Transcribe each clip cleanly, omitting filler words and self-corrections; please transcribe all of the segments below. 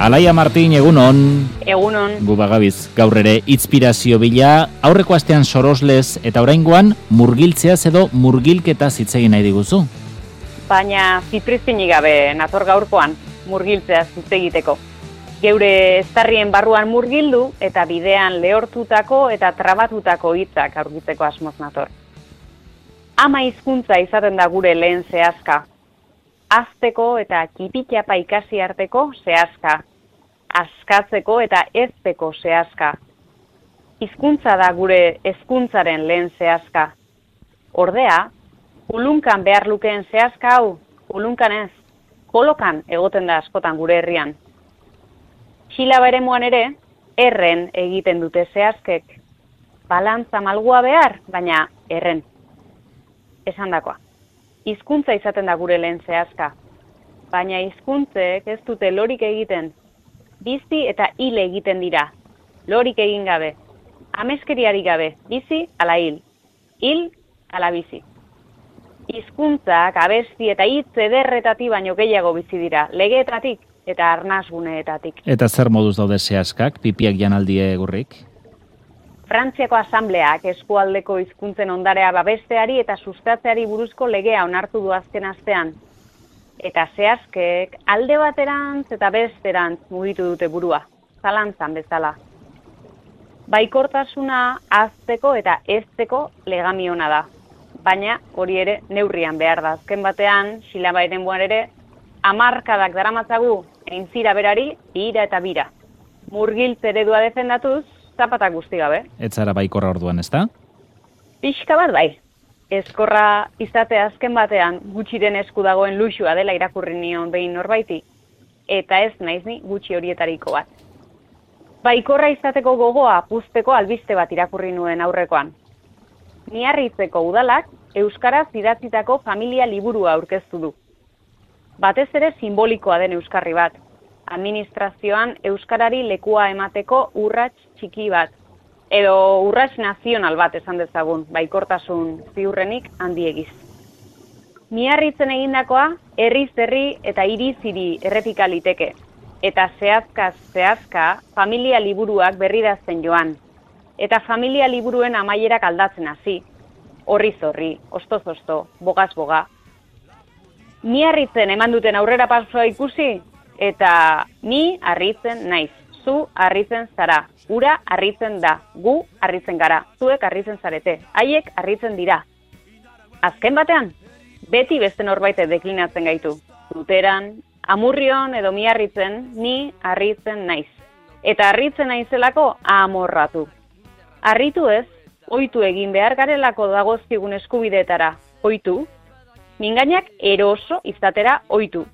Alaia Martin, egunon. Egunon. Gu bagabiz, gaur ere inspirazio bila, aurreko astean soroslez eta oraingoan murgiltzeaz edo murgilketaz hitz egin nahi diguzu. Baina ziprizpinik gabe nator gaurkoan murgiltzeaz hitz egiteko. Geure eztarrien barruan murgildu eta bidean lehortutako eta trabatutako hitzak aurkitzeko asmoz nator. Ama hizkuntza izaten da gure lehen zehazka. Azteko eta kipitxapa ikasi arteko zehazka. Askatzeko eta ezteko zehazka. Hizkuntza da gure hezkuntzaren lehen zehazka. Ordea, ulunkan behar lukeen zehazka hau, ulunkan ez, kolokan egoten da askotan gure herrian. Silaba eremuan ere, erren egiten dute zehazkek. Balantza malgua behar, baina erren. Esandakoa. Hizkuntza izaten da gure lehen zehazka. Baina hizkuntzek ez dute lorik egiten. Bizi eta hil egiten dira. Lorik egin gabe. Ameskeriari gabe. Bizi ala hil. Hil ala bizi. Hizkuntzak abesti eta hitz ederretatik baino gehiago bizi dira. Legeetatik eta arnasguneetatik. Eta zer moduz daude zehazkak, pipiak janaldie gurrik? Frantziako asambleak eskualdeko hizkuntzen ondarea babesteari eta sustatzeari buruzko legea onartu du azken astean. Eta zehazkek alde baterantz eta besterantz mugitu dute burua, zalantzan bezala. Baikortasuna hazteko eta ezteko legamiona da. Baina hori ere neurrian behar da. Azken batean, silaba eremuan ere, hamarkadak daramatzagu aintzira berari, ira eta bira. Murgiltze eredua defendatuz, zapatak guzti gabe. Ez zara baikorra orduan, ezta? Pixka bat bai. Ezkorra izate azken batean gutxiren esku dagoen luxua dela irakurri nion behin norbaiti. Eta ez naiz ni gutxi horietariko bat. Baikorra izateko gogoa puzteko albiste bat irakurri nuen aurrekoan. Miarritzeko udalak euskaraz idatzitako familia liburua aurkeztu du. Batez ere simbolikoa den euskarri bat. Administrazioan euskarari lekua emateko urrats txiki bat. Edo urrats nazional bat esan dezagun, baikortasun ziurrenik handiegiz. Miarritzen egindakoa, herriz herri eta hiriz hiri errepika liteke. Eta zehazka familia liburuak berridazten joan. Eta familia liburuen amaierak aldatzen hasi. Horriz horri, ostoz osto, bogaz boga. Miarritzen eman duten aurrera pasoa ikusi? Eta ni harritzen naiz, zu harritzen zara, ura harritzen da, gu harritzen gara, zuek harritzen zarete, haiek harritzen dira. Azken batean, beti beste norbaitek deklinatzen gaitu. Luteran, Amurrion edo Miarritzen, ni harritzen naiz. Eta harritzen naizelako amorratu. Harritu ez, ohitu egin behar garelako dagozkigun eskubideetara, ohitu. Mingainak eroso izatera ohitu.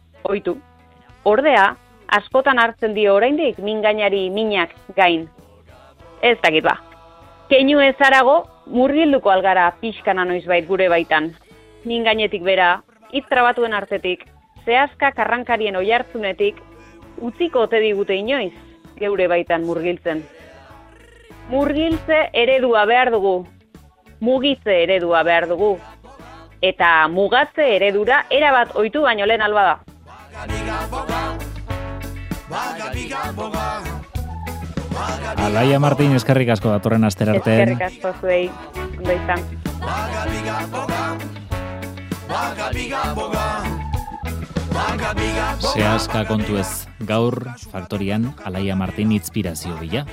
Ordea, askotan hartzen dio oraindik mingainari minak gain. Ez dakit ba. Keinu ez arago, murgilduko algara pixkana noizbait gure baitan. Mingainetik bera, hitz trabatuen artetik, zehazka karrankarien oihartzunetik, utziko ote digute inoiz, geure baitan murgiltzen. Murgiltze eredua behar dugu, mugitze eredua behar dugu, eta mugatze eredura erabat ohitu baino lehen alba da. Alaia Martin, eskerrik asko datorren astera arte. Eskerrik asko zuei, ondo izan. Zehazka kontu ez, gaur faktorian Alaia Martin inspirazio bila.